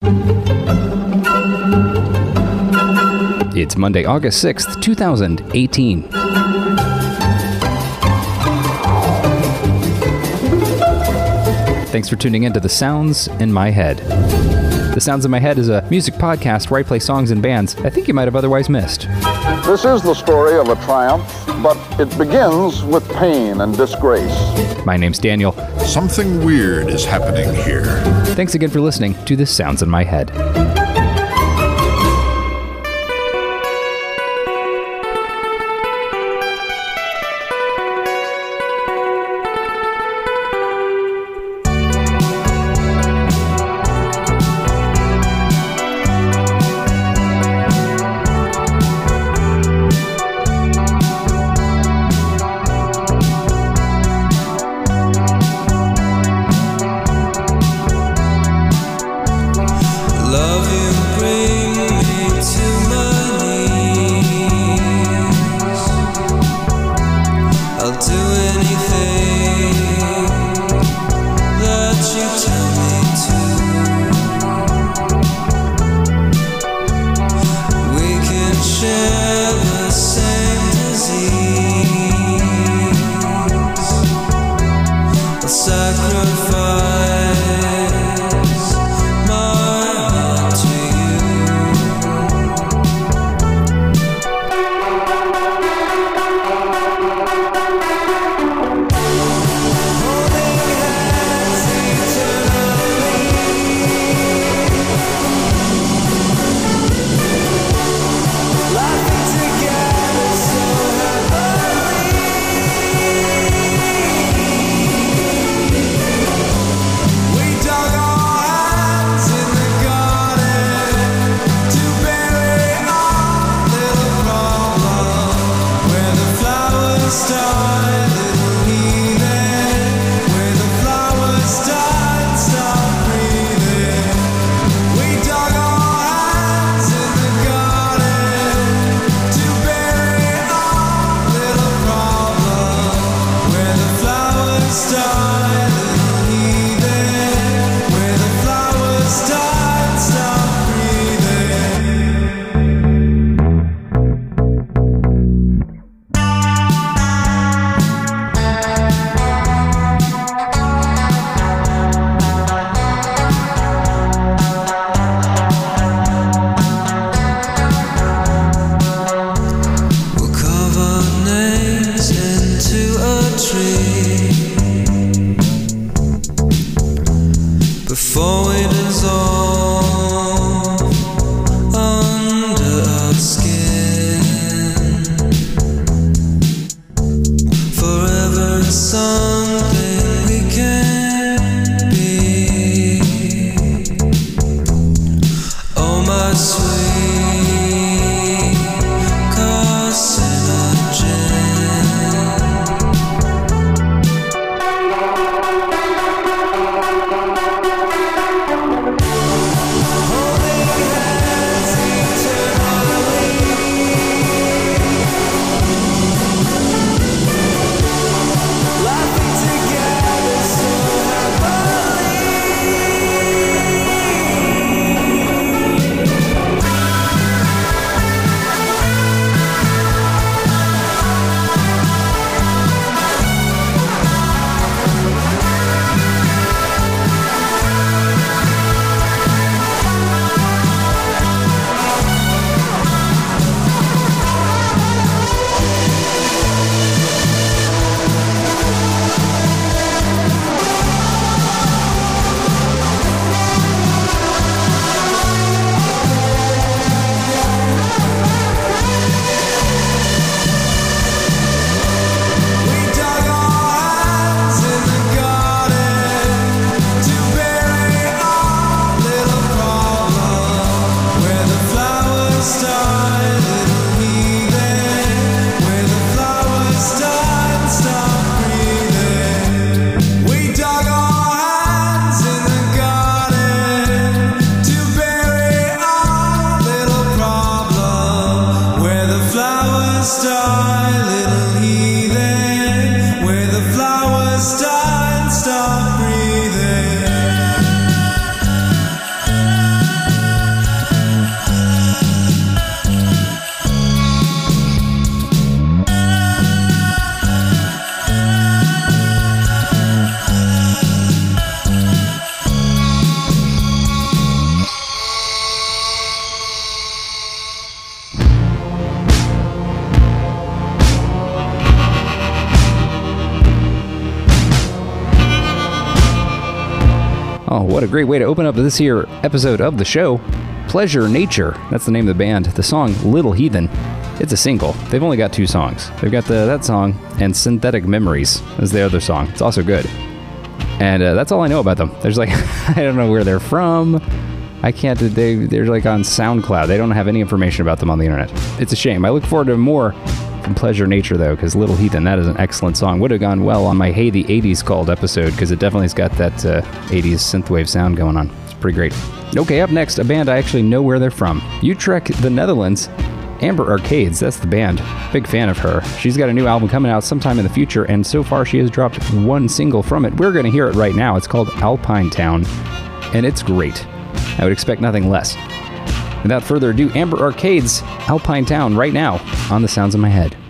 It's Monday, August 6th, 2018. Thanks for tuning in to The Sounds in My Head. The Sounds in My Head is a music podcast where I play songs and bands I think you might have otherwise missed. This is the story of a triumph, but it begins with pain and disgrace. My name's Daniel. Something weird is happening here. Thanks again for listening to The Sounds in My Head. Love what a great way to open up this here episode of the show. Pleasure Nature, that's the name of the band. The song Little Heathen, it's a single. They've only got 2 songs. They've got that song and Synthetic Memories as the other song. It's also good. And that's all I know about them. There's like, I don't know where they're from. I can't, they're like on SoundCloud. They don't have any information about them on the internet. It's a shame. I look forward to more from Pleasure Nature though, because Little Heathen, that is an excellent song. Would have gone well on my Hey the 80s Called episode, because it definitely has got that 80s synthwave sound going on. It's pretty great. Okay, up next, a band I actually know where they're from. Utrecht, the Netherlands. Amber Arcades, that's the band. Big fan of her. She's got a new album coming out sometime in the future, and so far she has dropped 1 single from it. We're going to hear it right now. It's called Alpine Town, and it's great. I would expect nothing less. Without further ado, Amber Arcades, Alpine Town, right now on The Sounds of My Head.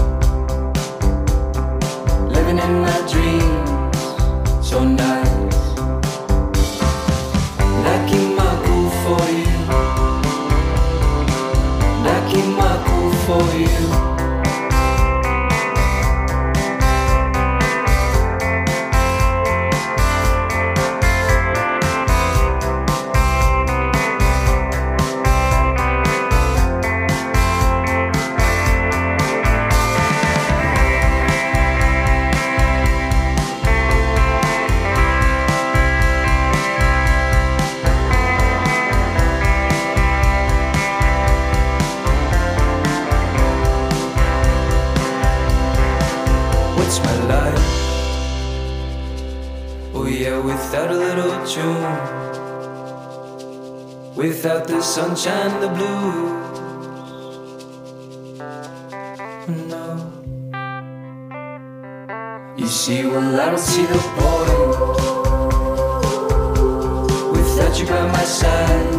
living in my dreams, so nice. without a little tune, without the sunshine and the blues. No. You see, well, I don't see the point without you by my side,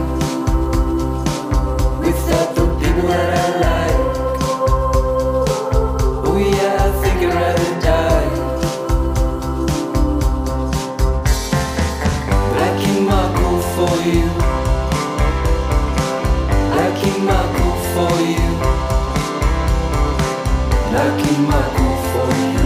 without the people that I like. Oh yeah, I think I'd rather die. But I keep my cool for you. I keep my cool for you. I keep my cool for you.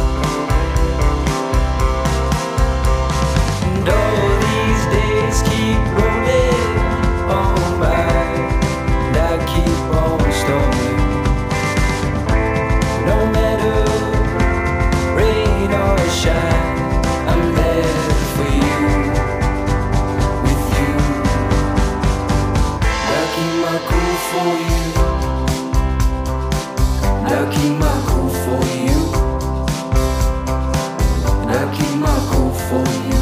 And all these days keep rolling on by, and I keep on stalling. No matter rain or shine, I'm there for you, with you. I keep my cool for you. I keep my cool for you. I keep my cool for you.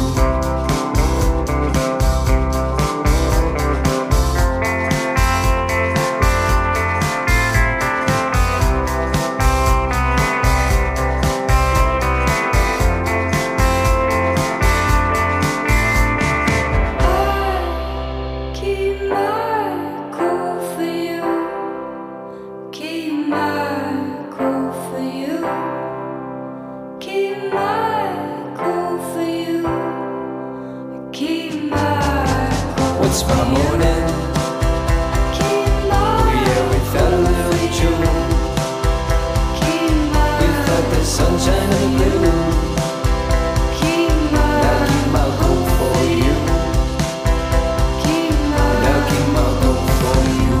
What's my morning? Oh yeah, without a little tune, without the sunshine and the blue. I keep my cool for you. I keep my cool for you.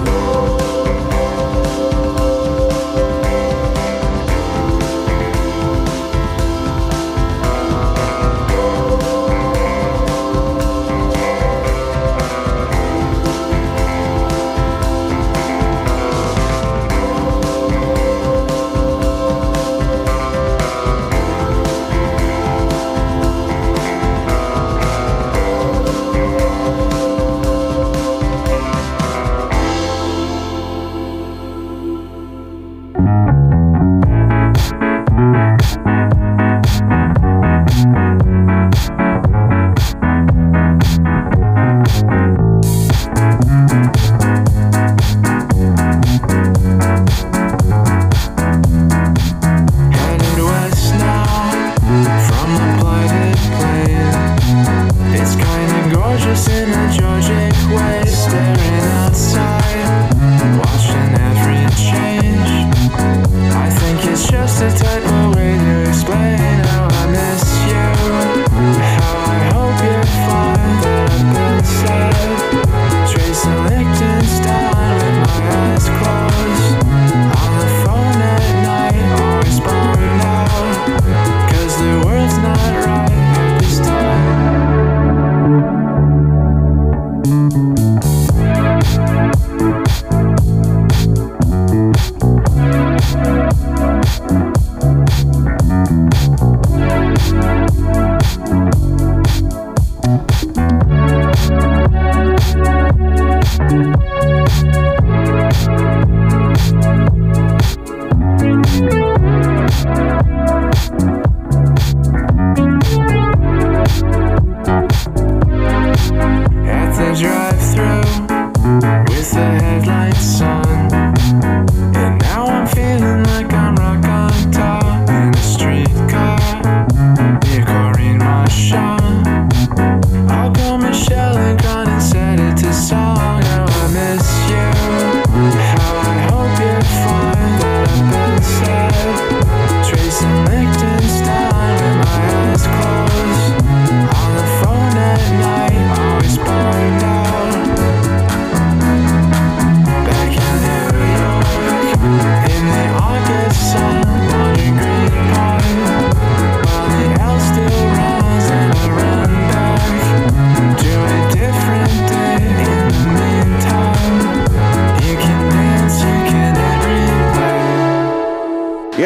Drive through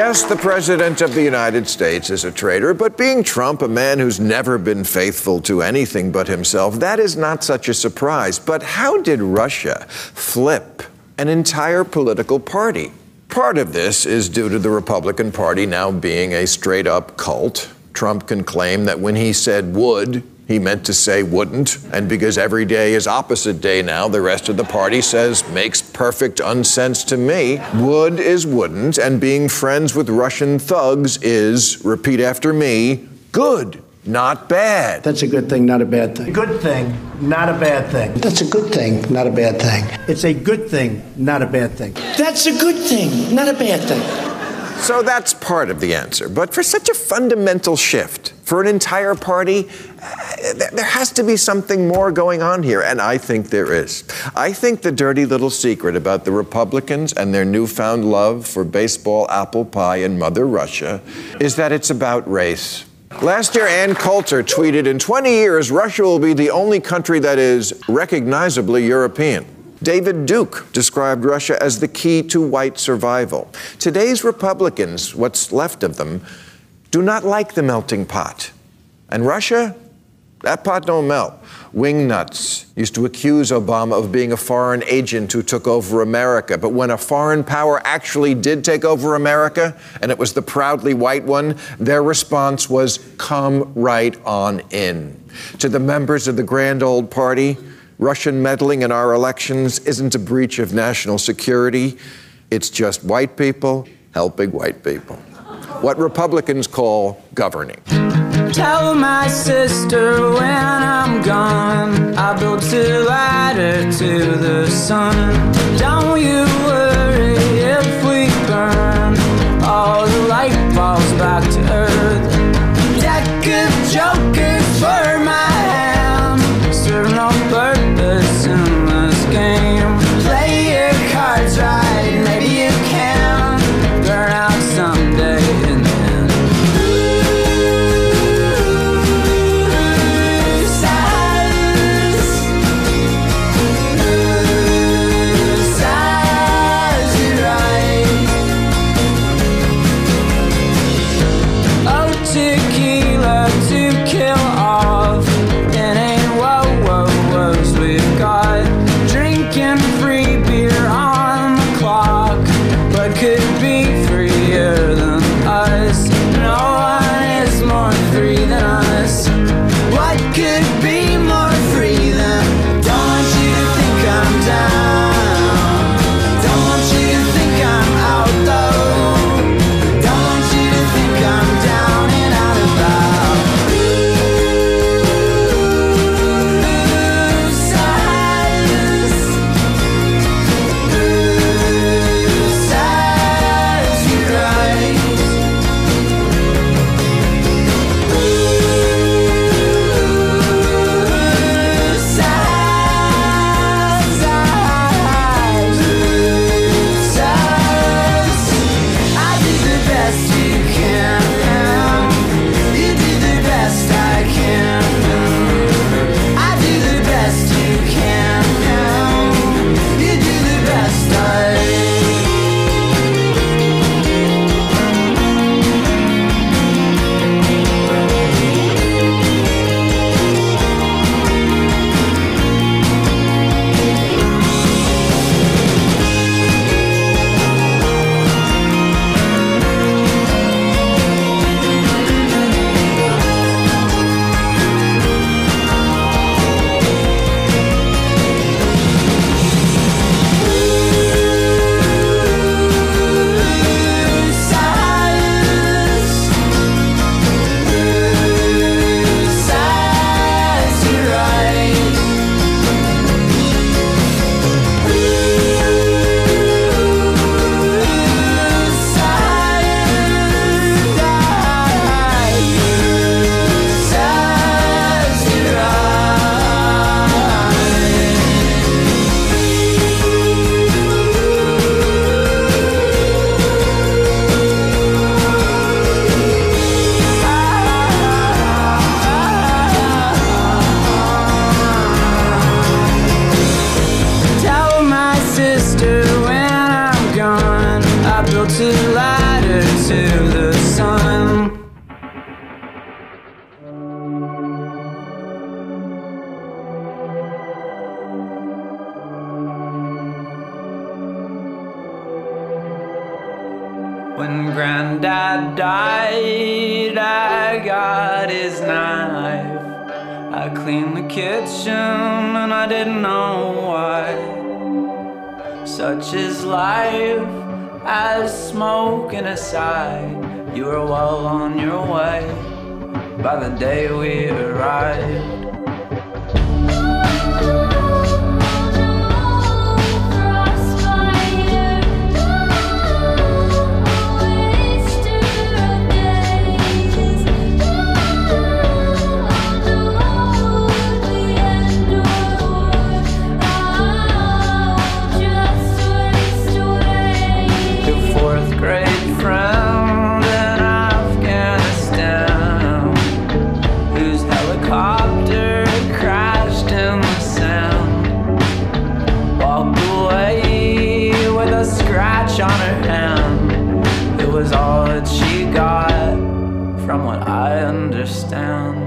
Yes, the President of the United States is a traitor, but being Trump, a man who's never been faithful to anything but himself, that is not such a surprise. But how did Russia flip an entire political party? Part of this is due to the Republican Party now being a straight-up cult. Trump can claim that when he said would, he meant to say wouldn't, and because every day is opposite day now, the rest of the party says makes perfect unsense to me. Would is wouldn't, and being friends with Russian thugs is, repeat after me, good, not bad. That's a good thing, not a bad thing. Good thing, not a bad thing. That's a good thing, not a bad thing. It's a good thing, not a bad thing. That's a good thing, not a bad thing. So that's part of the answer. But for such a fundamental shift, for an entire party, there has to be something more going on here, and I think there is. I think the dirty little secret about the Republicans and their newfound love for baseball, apple pie, and Mother Russia is that it's about race. Last year, Ann Coulter tweeted, "In 20 years, Russia will be the only country that is recognizably European." David Duke described Russia as the key to white survival. Today's Republicans, what's left of them, do not like the melting pot. And Russia, that pot don't melt. Wingnuts used to accuse Obama of being a foreign agent who took over America. But when a foreign power actually did take over America, and it was the proudly white one, their response was, "Come right on in." To the members of the grand old party, Russian meddling in our elections isn't a breach of national security. It's just white people helping white people. What Republicans call governing. Tell my sister when I'm gone, I built a ladder to the sun. Don't you worry if we burn, all the light falls back to earth. Deck of jokers for my hand, serve no purpose in this game. Play your cards right, maybe you can burn out someday. When Granddad died, I got his knife. I cleaned the kitchen and I didn't know why. Such is life, as smoking aside. You were well on your way by the day we arrived. On her hand, it was all that she got, from what I understand.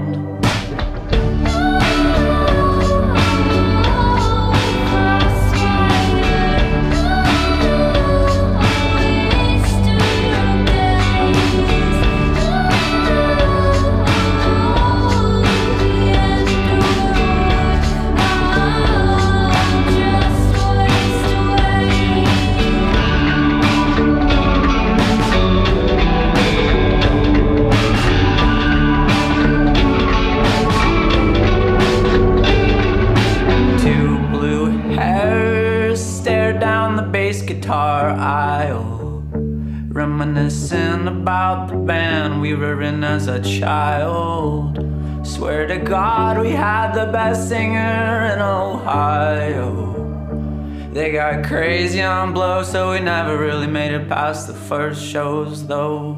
Guitar aisle, reminiscing about the band we were in as a child. Swear to God we had the best singer in Ohio. They got crazy on Blow, so we never really made it past the first shows though.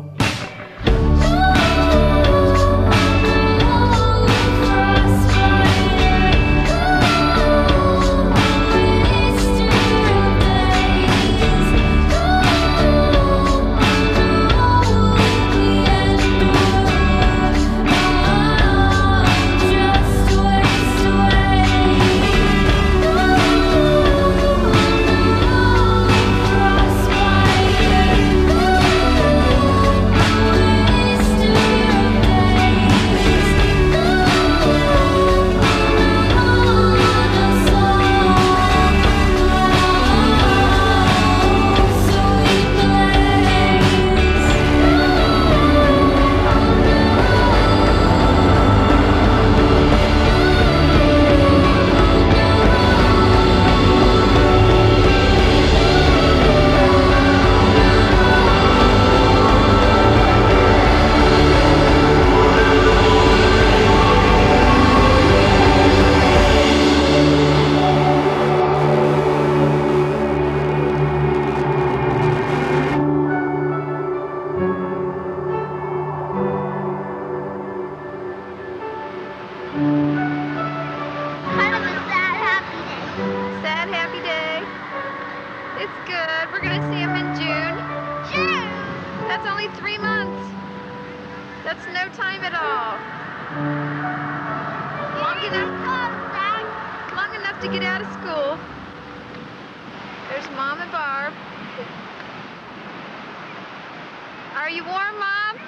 Are you warm, Mom?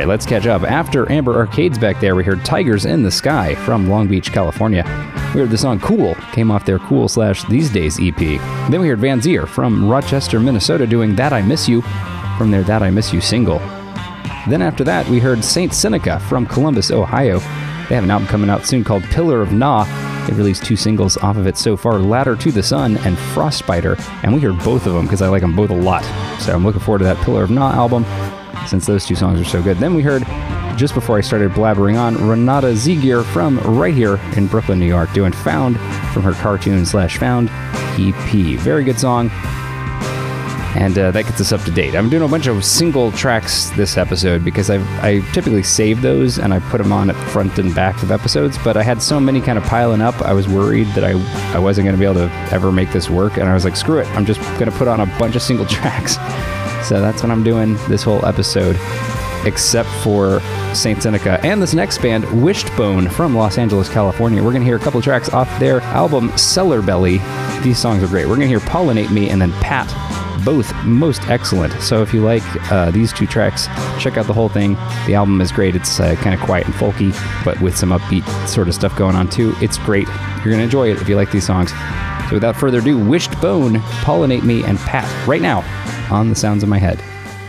let's catch up. After Amber Arcade's back there, we heard Tigers in the Sky from Long Beach, California. We heard the song Cool, came off their Cool/These Days EP. Then we heard Van Zier from Rochester, Minnesota doing That I Miss You from their That I Miss You single. Then after that, we heard Saint Seneca from Columbus, Ohio. They have an album coming out soon called Pillar of Na. They've released 2 singles off of it so far, Ladder to the Sun and Frostbiter, and we heard both of them because I like them both a lot. So I'm looking forward to that Pillar of Na album, since those 2 songs are so good. Then we heard, just before I started blabbering on, Renata Ziegler from right here in Brooklyn, New York, doing Found from her Cartoon/Found EP. Very good song. And that gets us up to date. I'm doing a bunch of single tracks this episode because I typically save those and I put them on at front and back of episodes, but I had so many kind of piling up, I was worried that I wasn't going to be able to ever make this work, and I was like, screw it, I'm just going to put on a bunch of single tracks. So that's what I'm doing this whole episode, except for Saint Seneca and this next band, Wishbone from Los Angeles, California. We're going to hear a couple tracks off their album Cellar Belly. These songs are great. We're going to hear Pollinate Me and then Pat, both most excellent. So if you like these 2 tracks, check out the whole thing. The album is great. It's kind of quiet and folky, but with some upbeat sort of stuff going on too. It's great. You're going to enjoy it if you like these songs. So without further ado, Wishbone, Pollinate Me, and Pat right now on The Sounds of My Head.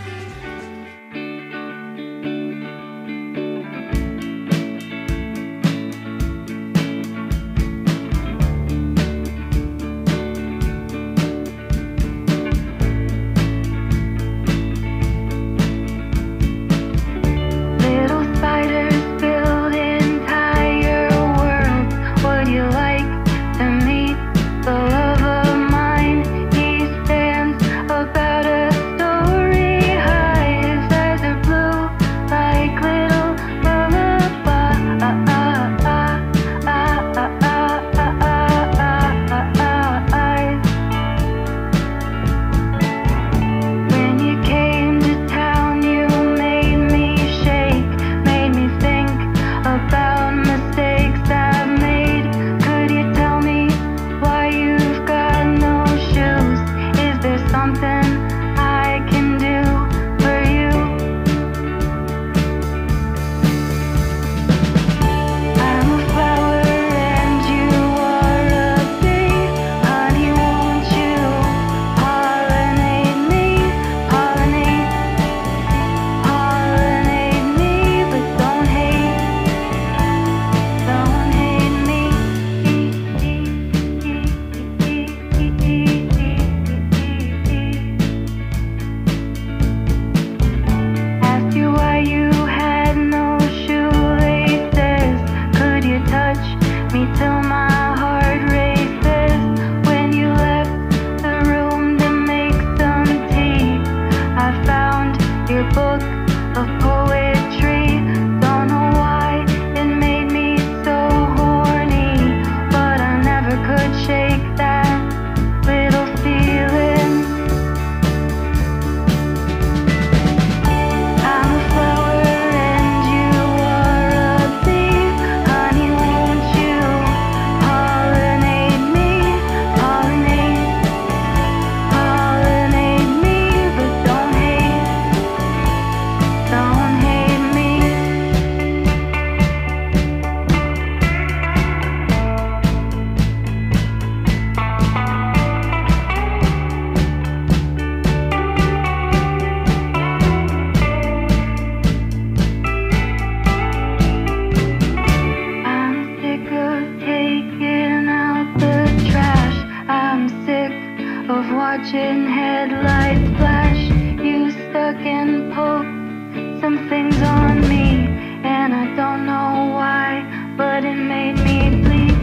watching headlights flash. You stuck and poked some things on me, and I don't know why, but it made me bleed.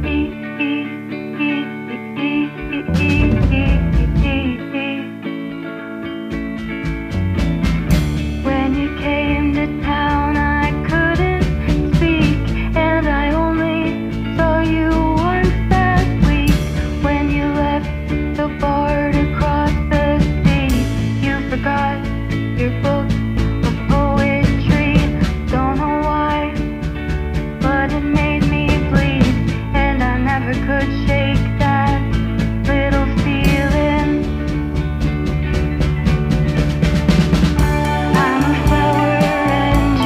When you came to town, I couldn't speak, and I only saw you once that week. When you left the bar to cross the sea, you forgot your book of poetry. Don't know why, but it made me bleed, and I never could shake that little feeling. I'm a flower and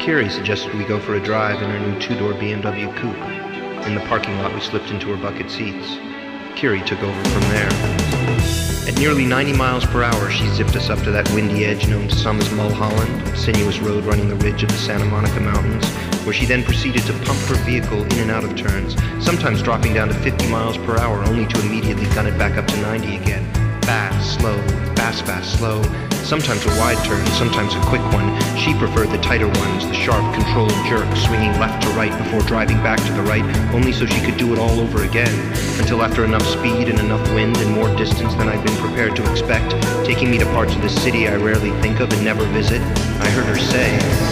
Curie suggested we go for a drive in her new two-door BMW coupe. In the parking lot, we slipped into her bucket seats. Curie took over from there. At nearly 90 miles per hour, she zipped us up to that windy edge known to some as Mulholland, a sinuous road running the ridge of the Santa Monica Mountains, where she then proceeded to pump her vehicle in and out of turns, sometimes dropping down to 50 miles per hour, only to immediately gun it back up to 90 again. Fast, slow, fast, fast, slow. Sometimes a wide turn, sometimes a quick one. She preferred the tighter ones, the sharp, controlled jerk, swinging left to right before driving back to the right, only so she could do it all over again, until after enough speed and enough wind and more distance than I'd been prepared to expect, taking me to parts of the city I rarely think of and never visit, I heard her say,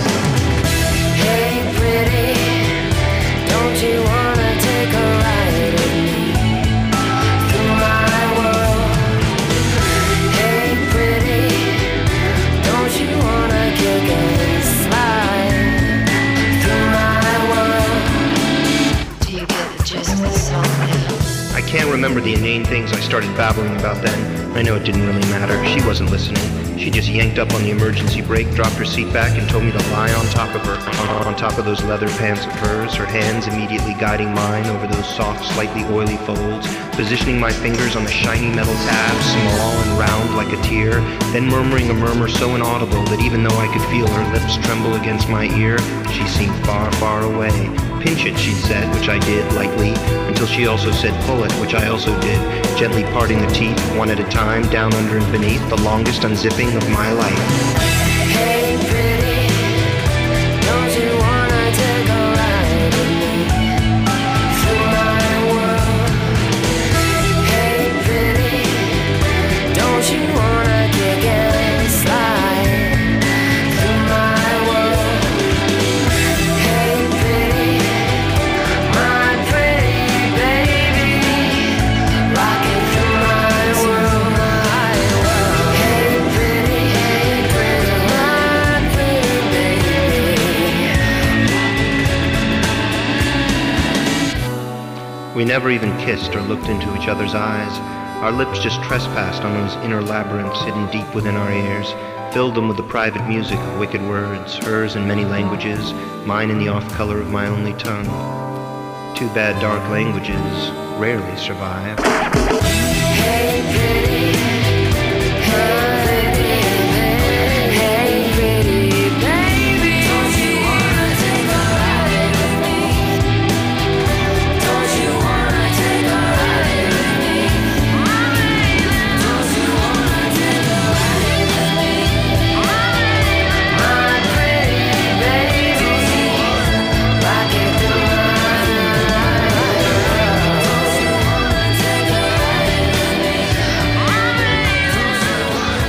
"Hey pretty, don't you wanna take a ride with me through my world? Hey pretty, don't you wanna kick and slide through my world?" Do you get the gist of the song now? I can't remember the inane things I started babbling about then. I know it didn't really matter. She wasn't listening. She just yanked up on the emergency brake, dropped her seat back, and told me to lie on top of her, on top of those leather pants of hers, her hands immediately guiding mine over those soft, slightly oily folds, positioning my fingers on the shiny metal tabs, small and round like a tear, then murmuring a murmur so inaudible that even though I could feel her lips tremble against my ear, she seemed far, far away. Pinch it, she said, which I did, lightly, until she also said pull it, which I also did, gently parting the teeth, one at a time, down under and beneath, the longest unzipping of my life. Hey pretty, don't you wanna take a ride with me through my world? Hey pretty, don't you wanna kick and slide through my world? Hey pretty, my pretty baby, rock it through my world. Hey pretty, my pretty baby. We never even kissed or looked into each other's eyes. Our lips just trespassed on those inner labyrinths hidden deep within our ears, filled them with the private music of wicked words, hers in many languages, mine in the off-color of my only tongue. Too bad dark languages rarely survive. Hey pretty, hey pretty baby, don't you wanna take a ride with me? Don't you wanna take a ride with me? Don't you wanna take a ride with me? My pretty baby, don't you wanna rock it through my world? Don't you wanna take a ride with me?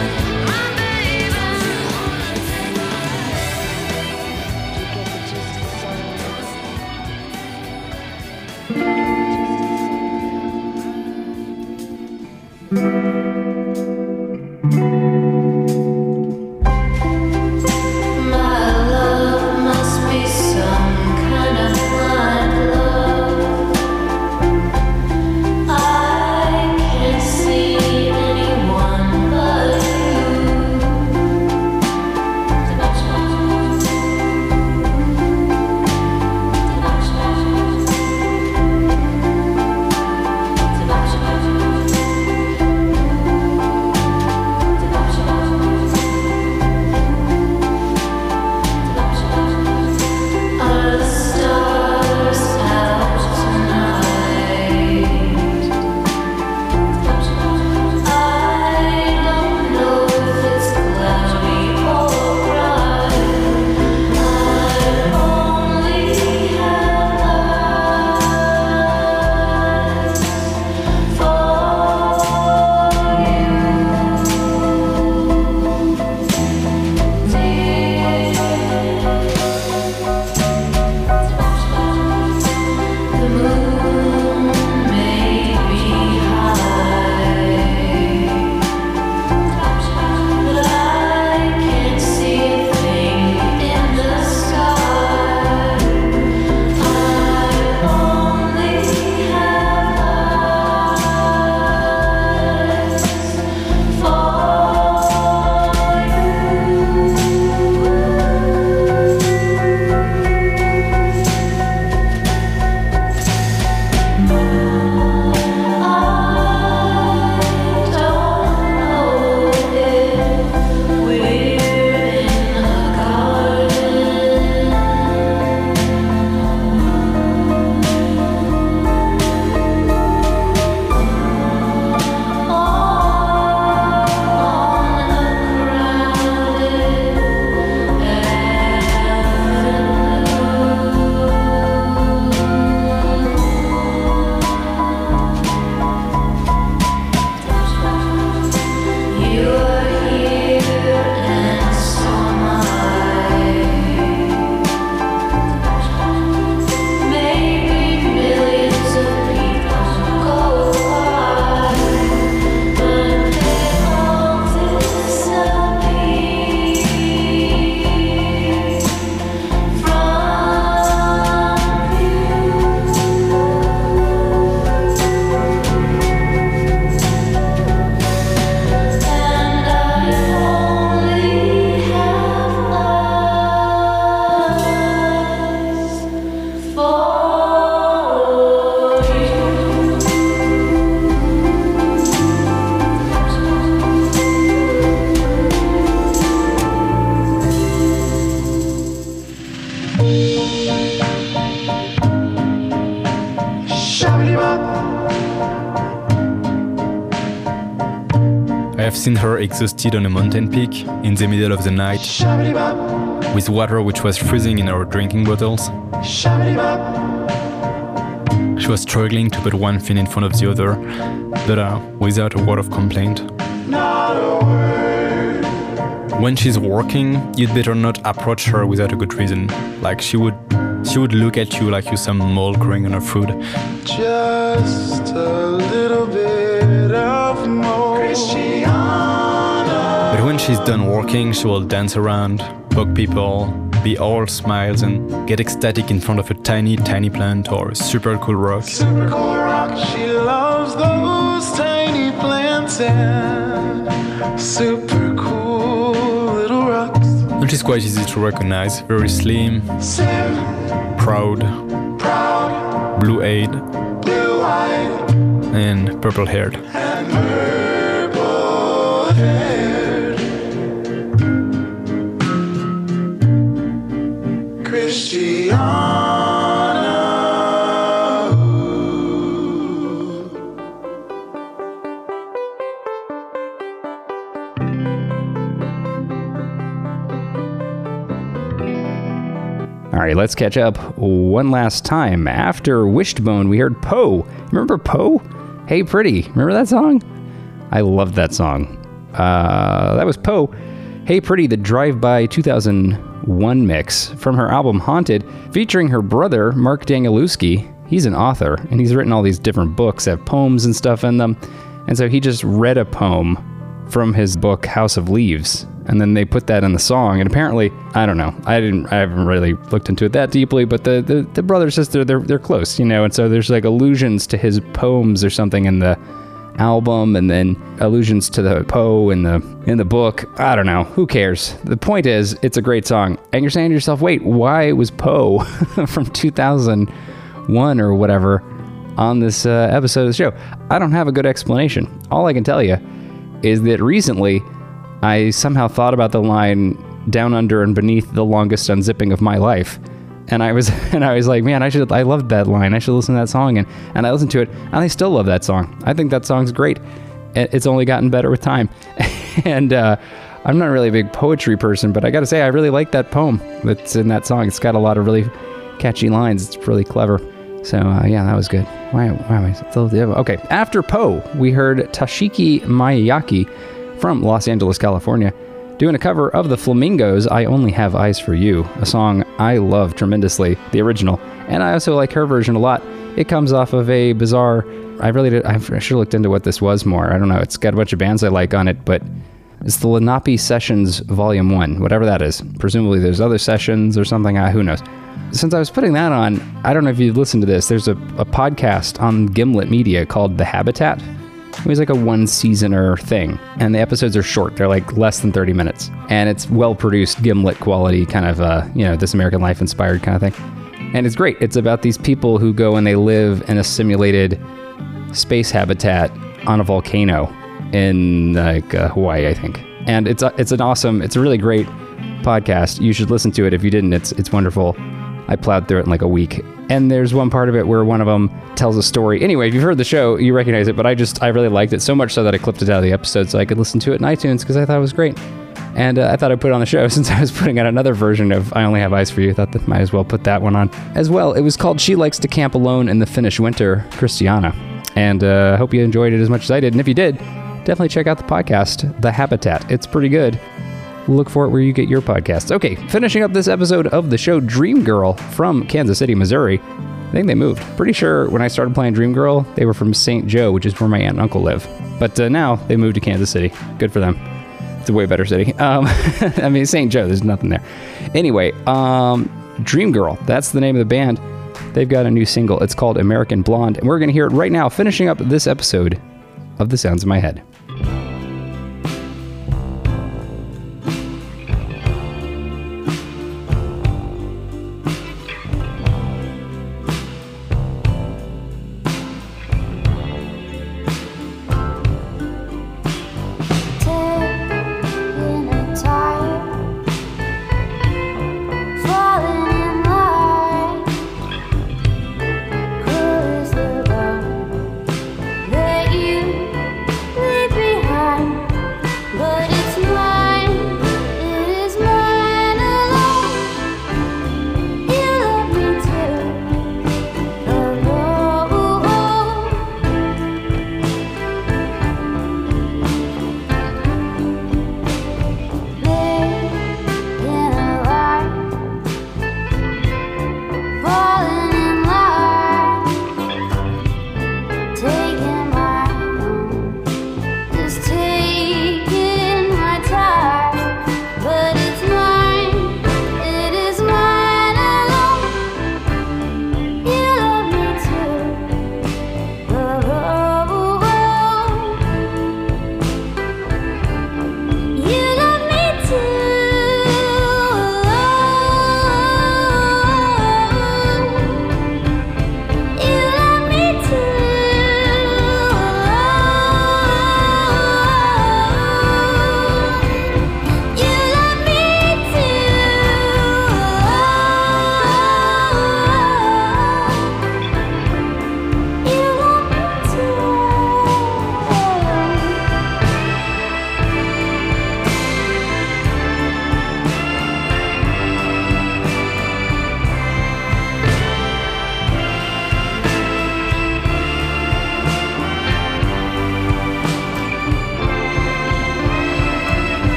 I've seen her exhausted on a mountain peak in the middle of the night with water which was freezing in her drinking bottles. She was struggling to put one thing in front of the other, but without a word of complaint. When she's working, you'd better not approach her without a good reason. Like she would look at you like you're some mold growing on her food. Just a little bit of more Christiana. But when she's done working, she will dance around, poke people, be all smiles, and get ecstatic in front of a tiny, tiny plant or a super cool rock. Super cool rock. She loves those tiny plants and super cool little rocks. And she's quite easy to recognize. Very slim, proud, blue-eyed, and purple-haired. All right, let's catch up one last time. After Wishbone, we heard Poe. Remember Poe? Hey Pretty. Remember that song? I loved that song. That was Poe. Hey Pretty, the Drive-By 2001 mix from her album Haunted, featuring her brother, Mark Danielewski. He's an author, and he's written all these different books that have poems and stuff in them. And so he just read a poem from his book House of Leaves, and then they put that in the song. And apparently, I don't know, I haven't really looked into it that deeply, but the brother sister, they're close, you know. And so there's like allusions to his poems or something in the album, and then allusions to the Poe in the book. I don't know, who cares? The point is, it's a great song, and you're saying to yourself, wait, why was Poe from 2001 or whatever on this episode of the show? I don't have a good explanation. All I can tell you is that recently I somehow thought about the line "down under and beneath the longest unzipping of my life," and I was like, man, I loved that line. I should listen to that song, and I listened to it, and I still love that song. I think that song's great. It's only gotten better with time. And I'm not really a big poetry person, but I got to say, I really like that poem that's in that song. It's got a lot of really catchy lines. It's really clever. So yeah, that was good. Why am I still... Okay, after Poe, we heard Toshiki Miyake from Los Angeles, California, doing a cover of the Flamingos' I Only Have Eyes for You, a song I love tremendously, the original, and I also like her version a lot. It comes off of a bizarre... I should have looked into what this was more. I don't know. It's got a bunch of bands I like on it, but it's the Lenape Sessions Volume 1, whatever that is. Presumably there's other sessions or something. Who knows? Since I was putting that on, I don't know if you've listened to this. There's a podcast on Gimlet Media called The Habitat. It was like a one-seasoner thing, and the episodes are short. They're like less than 30 minutes, and it's well-produced Gimlet quality, kind of, This American Life inspired kind of thing. And it's great. It's about these people who go and they live in a simulated space habitat on a volcano in Hawaii, I think. And it's a really great podcast. You should listen to it if you didn't. It's wonderful. I plowed through it in like a week. And there's one part of it where one of them tells a story. Anyway, if you've heard the show, you recognize it, but I really liked it so much so that I clipped it out of the episode so I could listen to it in iTunes because I thought it was great. And I thought I'd put it on the show since I was putting out another version of I Only Have Eyes for You. I thought that might as well put that one on as well. It was called She Likes to Camp Alone in the Finnish Winter, Christiana. And I hope you enjoyed it as much as I did. And if you did, definitely check out the podcast, The Habitat. It's pretty good. Look for it where you get your podcasts. Okay, finishing up this episode of the show, Dream Girl from Kansas City, Missouri. I think they moved. Pretty sure when I started playing Dream Girl, they were from St. Joe, which is where my aunt and uncle live. But now they moved to Kansas City. Good for them. It's a way better city. I mean, St. Joe, there's nothing there. Anyway, Dream Girl, that's the name of the band. They've got a new single. It's called American Blonde, and we're going to hear it right now, finishing up this episode of The Sounds in My Head. Let you live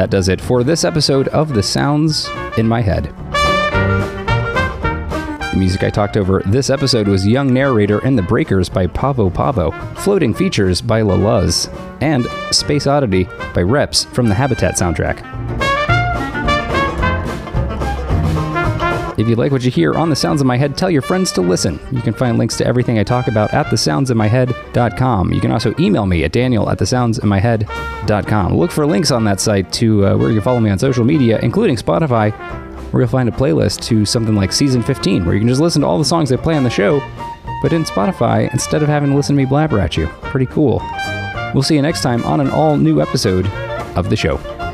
that does it for this episode of The Sounds in My Head. The music I talked over this episode was Young Narrator and the Breakers by Pavo Pavo, Floating Features by La Luz, and Space Oddity by Reps from the Habitat soundtrack. If you like what you hear on The Sounds in My Head, tell your friends to listen. You can find links to everything I talk about at thesoundsinmyhead.com. You can also email me at daniel@thesoundsinmyhead.com. Look for links on that site to where you can follow me on social media, including Spotify, where you'll find a playlist to something like Season 15, where you can just listen to all the songs I play on the show, but in Spotify, instead of having to listen to me blabber at you. Pretty cool. We'll see you next time on an all-new episode of the show.